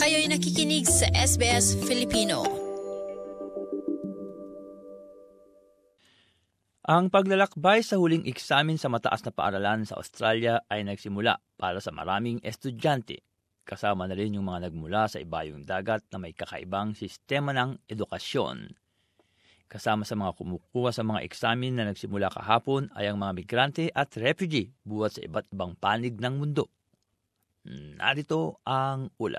Kayo'y nakikinig sa SBS Filipino. Ang paglalakbay sa huling eksamen sa mataas na paaralan sa Australia ay nagsimula para sa maraming estudyante. Kasama na rin yung mga nagmula sa ibayong dagat na may kakaibang sistema ng edukasyon. Kasama sa mga kumukuha sa mga eksamen na nagsimula kahapon ay ang mga migrante at refugee buhat sa iba't ibang panig ng mundo. Narito ang ulat.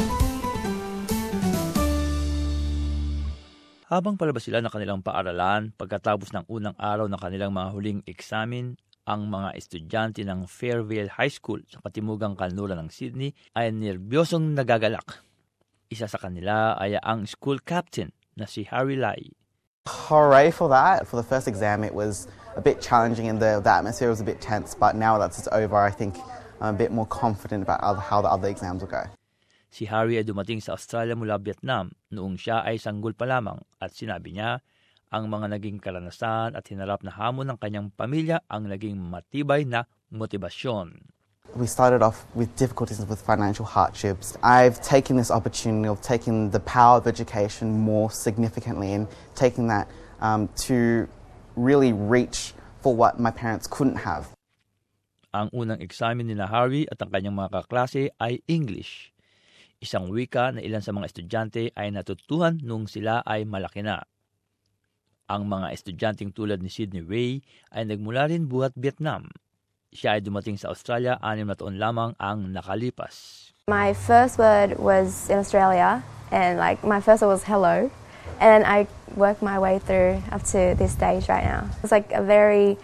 Habang palabas sila ng kanilang paaralan, pagkatapos ng unang araw ng kanilang mga huling eksamen, ang mga estudyante ng Fairvale High School sa katimugang kanluran ng Sydney ay nerbyosong nagagalak. Isa sa kanila ay ang school captain na si Harry Lai. Hooray for that. For the first exam, it was a bit challenging and the atmosphere was a bit tense, but now that it's over, I think I'm a bit more confident about how the other exams will go. Si Harry ay dumating sa Australia mula Vietnam noong siya ay sanggol pa lamang at sinabi niya ang mga naging karanasan at hinarap na hamon ng kanyang pamilya ang naging matibay na motibasyon. We started off with difficulties with financial hardships. I've taken this opportunity of taking the power of education more significantly and taking that to really reach for what my parents couldn't have. Ang unang eksamen ni Harry at ang kanyang mga kaklase ay English. Isang wika na ilan sa mga estudyante ay natutuhan nung sila ay malaki na. Ang mga estudyanteng tulad ni Sydney Ray ay nagmula rin buhat Vietnam. Siya ay dumating sa Australia 6 na taon lamang ang nakalipas. My first word was in Australia and my first word was hello. And I worked my way through up to this stage right now. It's a very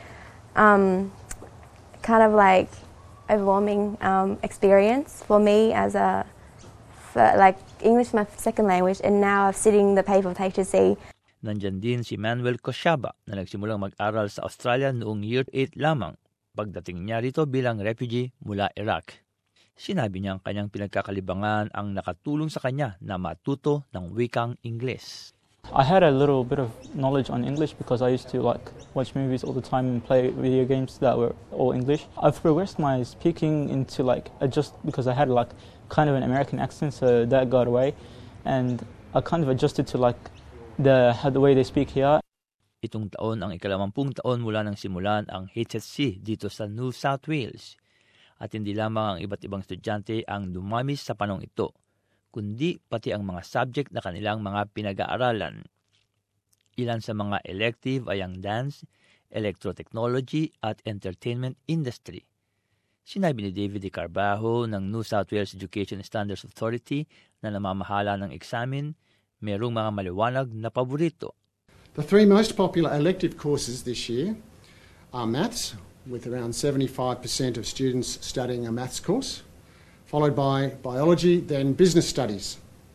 kind of overwhelming experience for me as English my second language, and now I'm sitting the paper with HSC. Nandyan din si Manuel Koshaba na nagsimulang mag-aral sa Australia noong year 8 lamang pagdating niya rito bilang refugee mula Iraq. Sinabi niya ang kanyang pinagkakalibangan ang nakatulong sa kanya na matuto ng wikang Ingles. I had a little bit of knowledge on English because I used to watch movies all the time and play video games that were all English. I've progressed my speaking into adjust because I had kind of an American accent, so that got away, and I kind of adjusted to the way they speak here. Itong taon ang 20 taon mula nang simulan ang HSC dito sa New South Wales. At hindi lamang ang iba't ibang estudyante ang dumamis sa panong ito, kundi pati ang mga subject na kanilang mga pinag-aaralan. Ilan sa mga elective ay ang dance, electrotechnology at entertainment industry. Sinabi ni David De Carbajo ng New South Wales Education Standards Authority na namamahala ng eksamen, mayroong mga maliwanag na paborito. The three most popular elective courses this year are maths, with around 75% of students studying a maths course, followed by biology, then business studies.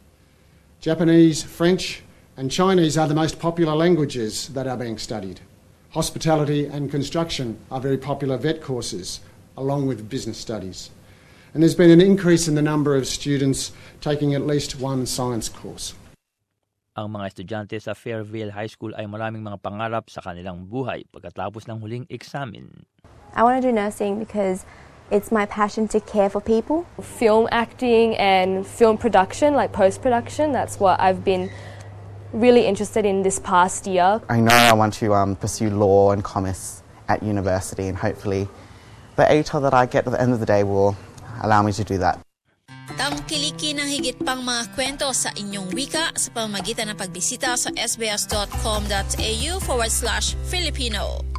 Japanese, French and Chinese are the most popular languages that are being studied. Hospitality and construction are very popular vet courses, along with business studies. And there's been an increase in the number of students taking at least one science course. Ang mga estudyante sa Fairvale High School ay maraming mga pangarap sa kanilang buhay pagkatapos ng huling eksamen. I want to do nursing because it's my passion to care for people. Film acting and film production, post-production, that's what I've been really interested in this past year. I know I want to pursue law and commerce at university, and hopefully the ATAR that I get at the end of the day will allow me to do that. Tangkilikin ng higit pang mga kwento sa inyong wika sa pamamagitan ng pagbisita sa sbs.com.au/Filipino.